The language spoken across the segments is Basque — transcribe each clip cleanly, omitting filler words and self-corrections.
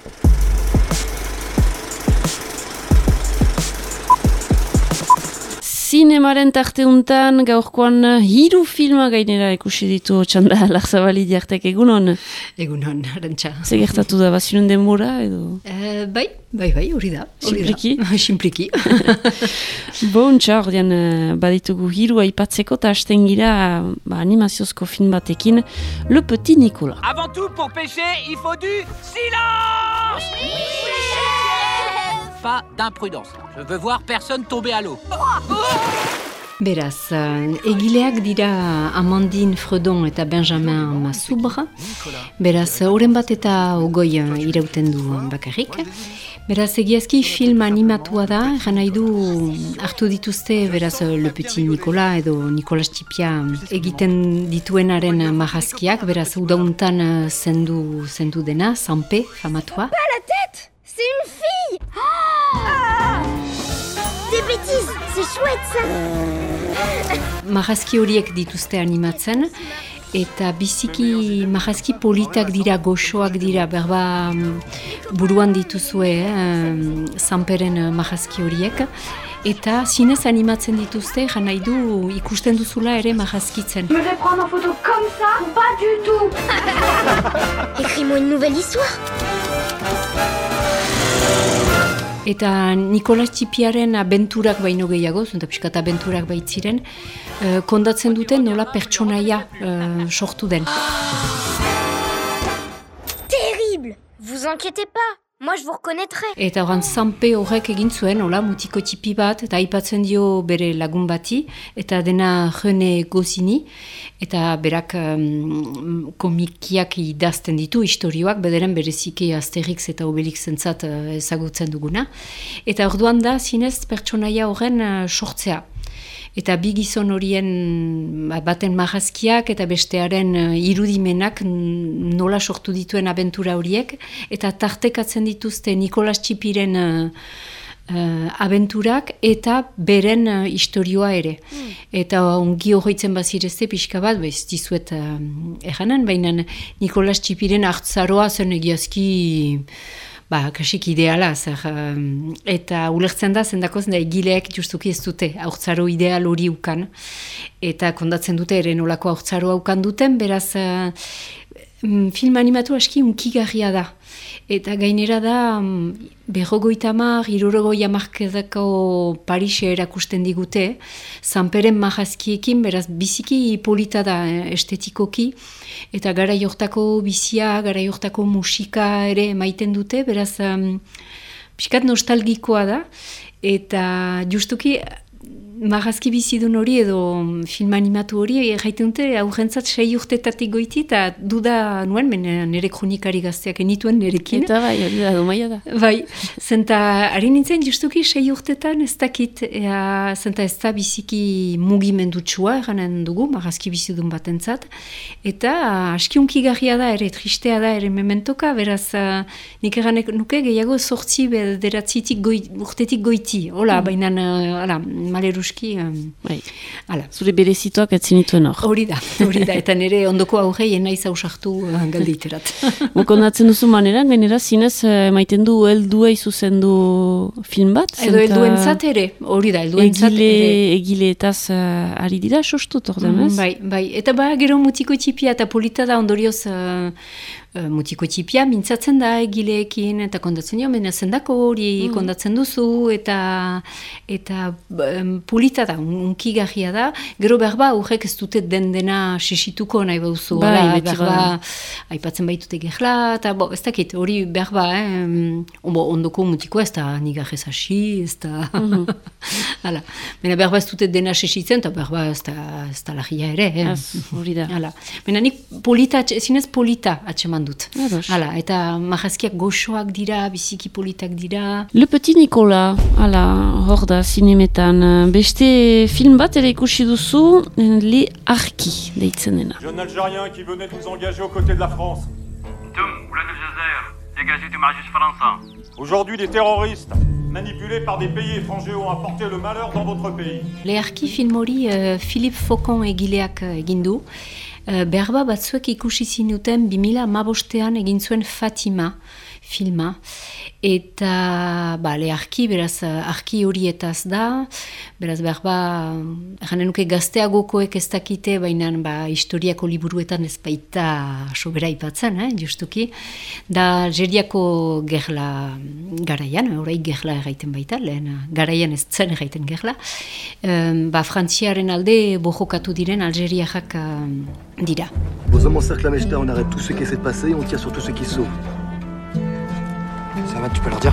Zinemaren tarteuntan gaurkoan 3 filma gainera ikusi ditu Txanda Larzabali diartek, egunon? Egunon, Arantxa. Segertatu da, bazinun denbora edo? Bai, hori da. Simpliki? Simpliki. Bontxa, ordean baditugu 3 aipatzeko eta hasten gira animaziozko film batekin, Le Petit Nicolas. Avant tout, pour pêcher, il faut du silence! Pas d'imprudence. Je veux voir personne tomber à l'eau. Beraz, egileak dira Amandine Fredon eta Benjamin Massoubra. Beraz, horren bat eta ogoi irauten du bakarrik. Beraz, egiazki film animatua da, egan nahi du hartu dituzte, beraz, Le Petit Nicolas edo Nicolas Tipia egiten dituenaren marrazkiak, beraz, udauntan zendu dena, Sanpe, famatua. Pas la tête! C'est une fille! Ah! Des bêtises! C'est chouette ça! Marrazki horiek dituzte animatzen, eta biziki marrazki politak dira, goxoak dira, berba buruan dituzue Sanperen marrazki horiek, eta zinez animatzen dituzte, jan nahi du ikusten duzula ere marrazkitzen. Je vais prendre en photo comme ça? Pas du tout! Écris-moi une nouvelle histoire! Eta Nicolas Tipiaren abenturak baino gehiago, zenta pixkat abenturak baitziren, kondatzen dute nola pertsonaia sortu den. Terrible! Vous inquiétez pas, moi je vous reconnaîtrai. Eta horan Sanpe horrek egin zuen, hola, mutiko tipi bat, eta aipatzen dio bere lagun bati, eta dena René Goscinny, eta berak komikiak idazten ditu, istorioak, bederen bereziki Asterix eta Obelix zentzat ezagutzen duguna. Eta orduan da, zinez, pertsonaia horren sortzea. Eta bi gizon horien baten marrazkiak eta bestearen irudimenak nola sortu dituen abentura horiek, eta tartekatzen dituzte Nicolas Tipiren abenturak eta beren istorioa ere. Eta ongi horretzen bazirezte pixka bat, ez dizuet erranen, baina Nicolas Tipiren hartzaroa zen egiazki kasik ideala, eta ulertzen da, zendakoz, egileek justuki ez dute haurtzaro ideal hori ukan, eta kondatzen dute ere nolako haurtzaro ukan duten, beraz film animatu aski unkigarria da. Eta gainera da, 50-60 hamarkadako Parise erakusten digute, Sanperen marrazkiekin, beraz biziki polita da estetikoki, eta gara jortako bizia, gara jortako musika ere maiten dute, beraz pixkat nostalgikoa da, eta justuki marrazki bizidun hori edo film animatu hori erraiten dute aurrentzat 6 urtetatik goiti, eta duda nuen, nire kronikari gazteak enituen nirekin. Eta bai, hori da, domaia da. Bai, zenta ari nintzen justuki 6 urtetan ez dakit, zenta ez da biziki mugimendutsua eranen dugu, marrazki bizidun batentzat, eta askiunkigarria da ere, tristea da ere mementoka, beraz nik eranek nuke gehiago 8 bederatzitik urtetik goiti, hola, baina malerus bai. Zure berezituak etzinituen hor. Hori da, eta nire ondoko aurrei enaiz hausartu galditerat. Kondatzen duzu maneran, gainera zinez maiten du helduei zuzendu film bat? Edo helduentzat ere, hori da, helduentzat ere. Egileetaz ari dira, sostut ordean, ez? Bai, eta gero mutiko txipia eta polita da ondorioz mutiko txipia mintzatzen da egileekin, eta kondatzen jo, mena zendako hori kondatzen duzu, eta polita da, unkigarria da, gero berba aurrek ez dute dena sesituko nahi bauzu, berba aipatzen baitute gerla, eta ez dakit, hori berba, ondoko mutiko ez da nigarrez hasi, ez da, mena berba ez dute dena sesitzen, eta berba ez da lagia ere, hori da. Mena nik polita, zinez polita atxeman dut. Eta marrazkiak goxoak dira, biziki politak dira. Le Petit Nicolas, hor da, zinemetan. Beste film bat ere ikusi duzu, Les Harkis deitzen dena. Jeune Algérien qui venait nous engager aux côtés de la France. Aujourd'hui, des terroristes manipulés par des pays étrangers ont apporté le malheur dans votre pays. Les Harkis film hori Philippe Faucon egileak egin du. Berba batzuek ikusi zinuten 2015 egin zuen Fatima filma. Eta, arki, beraz, arki horietaz da, beraz, janen nuke gazteagokoek ez dakite, baina historiako liburuetan ez baita sobera ipatzen, justuki. Da, Algeriako gerla garaian, orai gerla erraiten baita, lehen garaian ez zen erraiten gerla. Frantziaren alde bojokatu diren Algeriak dira. Vos hommes encerclent la Mechta, on arrête tout ce qui essaie de passer et on tire sur tous ceux qui sauvent. Ça va, tu peux leur dire?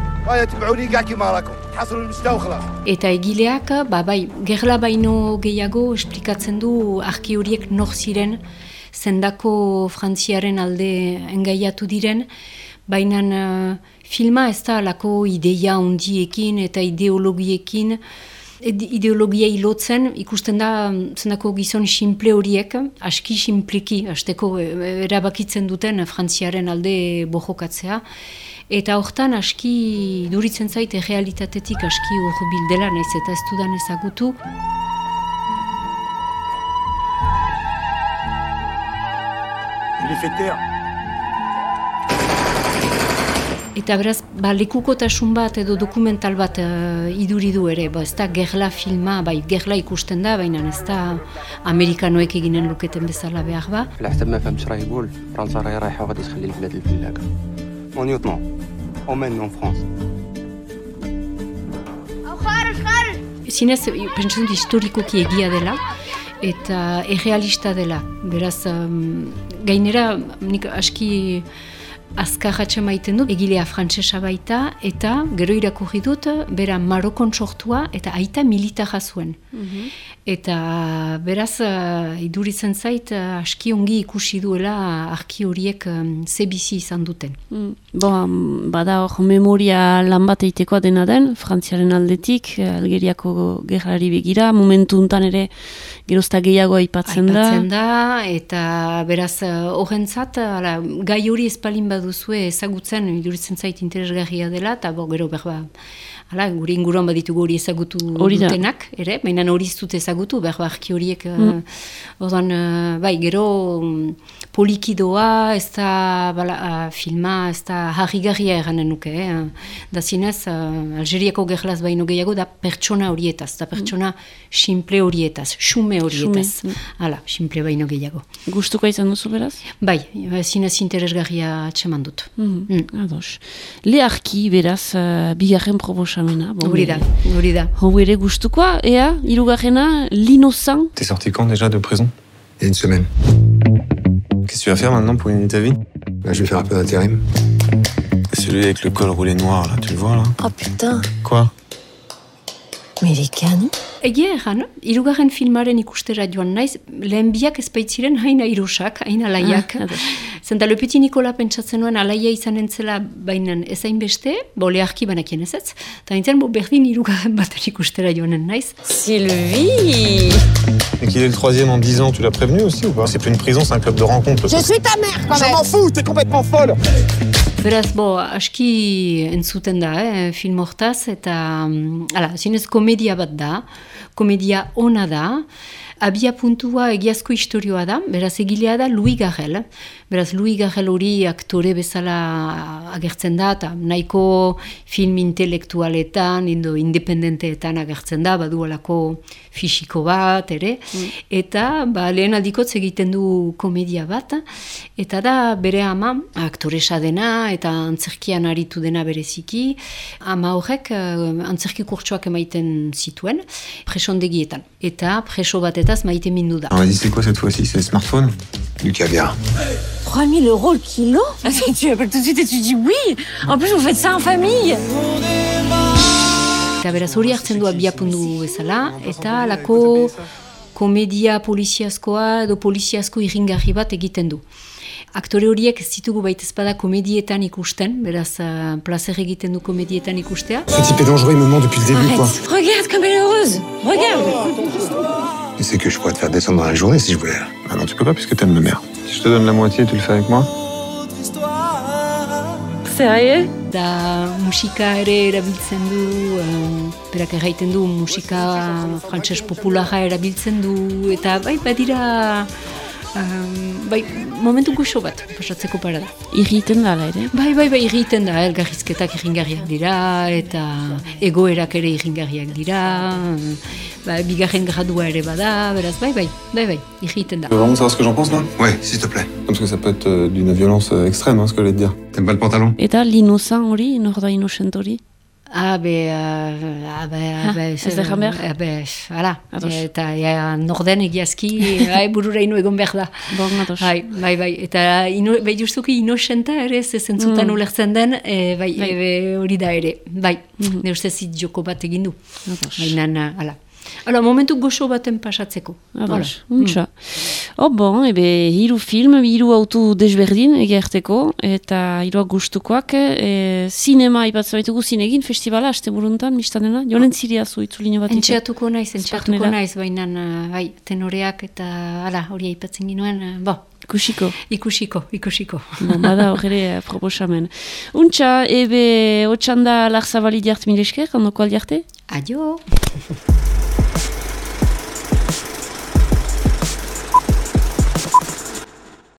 Eta egileak, gerla baino gehiago esplikatzen du arki horiek nor ziren, zendako Frantziaren alde engaiatu diren, baina filma ez da alako ideia ondiekin eta ideologiekin, ideologia ilotzen, ikusten da zendako gizon simple horiek, aski simpleki, hasteko erabakitzen duten Frantziaren alde bojokatzea, eta hortan aski duritzen zait errealitatetik aski hurbil dela, naiz eta ez dudan ezagutu. Je l'ai fait taire. Eta beraz, lekukotasun bat edo dokumental bat iduri du ere, ez da gerla filma, gerla ikusten da, baina ez da amerikanoek eginen luketen bezala behar ba. الحساب ما فهمتش راه يقول فرنسا راهي رايحه وغادي تخلي البلاد الفلاكه. اون يوتنون emmène en France. Zinez, pentsatzen dut historikoki egia dela, eta errealista dela. Beraz, gainera, nik aski azkarratxe maiten dut, egilea frantsesa baita, eta gero irakurri dut, bera Marokon sortua, eta aita militarra zuen. Eta beraz, iduritzen zait, aski ongi ikusi duela arki horiek ze bizi izan duten. Bada hor memoria lan bat egitekoa dena den, Frantziaren aldetik, Algeriako gerrari begira, momentu untan ere gerozta gehiago aipatzen da. Aipatzen da, eta beraz horrentzat, gai hori espalin baduzue ezagutzen, iduritzen zait interesgarria dela, eta gero gure inguruan baditugu hori ezagutu dutenak, ere, baina hori ez dut ezagutu, arki horiek, gero polikidoa, ez da filma, ez da harrigarria eranen nuke, da zinez, Algeriako gerlaz baino gehiago, da pertsona horietaz, da pertsona simple horietaz, xume horietaz, simple baino gehiago. Gustuko izan duzu beraz? Zinez interesgarria atseman dut. Ados. Leharki beraz, bigarren proposamena. Hori da. Hau ere gustukoa, ea, hirugarrena, l'innocent. T'es sorti quand déjà de prison? Il y a une semaine. Qu'est-ce que tu vas faire maintenant pour gagner ta vie? Je vais faire un peu d'intérim. Celui avec le col roulé noir, là, tu le vois, là? Oh putain. Quoi? Mais il est canon. Egia erran, hirugarren filmaren ikustera joan naiz, lehen biak ezpaitziren hain airosak, hain alaiak. Zenta Le Petit Nicolas pentsatzen nuen alaia izan entzela bainan ezain beste, leharki banakien ez, eta nintzen berdin hirugarren baten ikustera joanen naiz. Sylvie! Et qu'il est le troisième en 10 ans, tu l'as prévenu aussi ou pas? C'est plus une prison, c'est un club de rencontre. Je suis ta mère quand même! Je m'en fous, t'es complètement folle! Beraz, aski entzuten da, film hortaz, eta zinez komedia bat da, komedia ona da, abia puntua egiazko historioa da, beraz egilea da Louis Garrel. Beraz, Louis Garrel hori aktore bezala agertzen da, eta nahiko film intelektualetan, independenteetan agertzen da, badu alako fisiko bat, ere, eta lehen aldikotz egiten du komedia bat, eta da bere ama aktoresa dena, eta antzerkian aritu dena bereziki, ama horrek antzerki kurtsoak emaiten zituen, presondegietan, eta preso batetaz maite mindu da. On m'a dit c'est quoi cette fois-ci? C'est le smartphone? Du caviar. 3000 € le kilo? Tu appelles tout de suite et tu dis oui! En plus, vous faites ça en famille! Eta beraz hori hartzen du abiapundu bezala, eta alako komedia poliziazkoa edo poliziazko irringarri bat egiten du. Aktore horiek ez ditugu baitezpada komedietan ikusten, beraz placer egiten du komedietan ikustea. Ce type est dangereux, il me ment depuis le début, quoi. Regarde comme elle est heureuse! Regarde! Tu sais que je pourrais te faire descendre dans la journée si je voulais. Ah non, tu peux pas puisque t'aimes ma mère. Si je te donne la moitié, tu le fais avec moi? Sérieux? Da musika ere erabiltzen du, berak erraiten du musika frantses populara erabiltzen du, eta badira Bai, momentu goxo bat, pasatzeko parada. Irriten dala ere? Bai, irriten da, elgarrizketak irringarriak dira, eta egoerak ere irringarriak dira, bigarren gradua ere bada, beraz, bai, irriten da. Tu veux vraiment savoir ce que j'en pense là? Ouais, s'il te plaît. Parce que ça peut être d'une violence extrême, ce que j'allais te dire. T'aimes pas le pantalon? Eta l'innocent hori, nor da innocent hori? Ez da jan behar? Hala, eta norden egiazki, bururaino egon behar da. Bon, ados. Bai, eta justuki inocenta ere, ez zentzutan ulertzen den, hori da ere, bai, ne ustez joko bat egin du. Baina, hala. Hala, momentu goxo baten pasatzeko. Ados, untsa. Bon, hiru film, hiru autu desberdin egerteko, eta hiruak gustukoak, sinema ipatzen baitugu zinegin, festivala, aste buruntan, mistanena, jonen ziria zu itzulino bat. Entxeatuko naiz, baina, bai, tenoreak eta, hala, hori aipatzen ginoen, Ikusiko. Bada horre proposamen. Untsa, hotxanda Larzabali diart mil esker, ondoko aldiarte? Adio!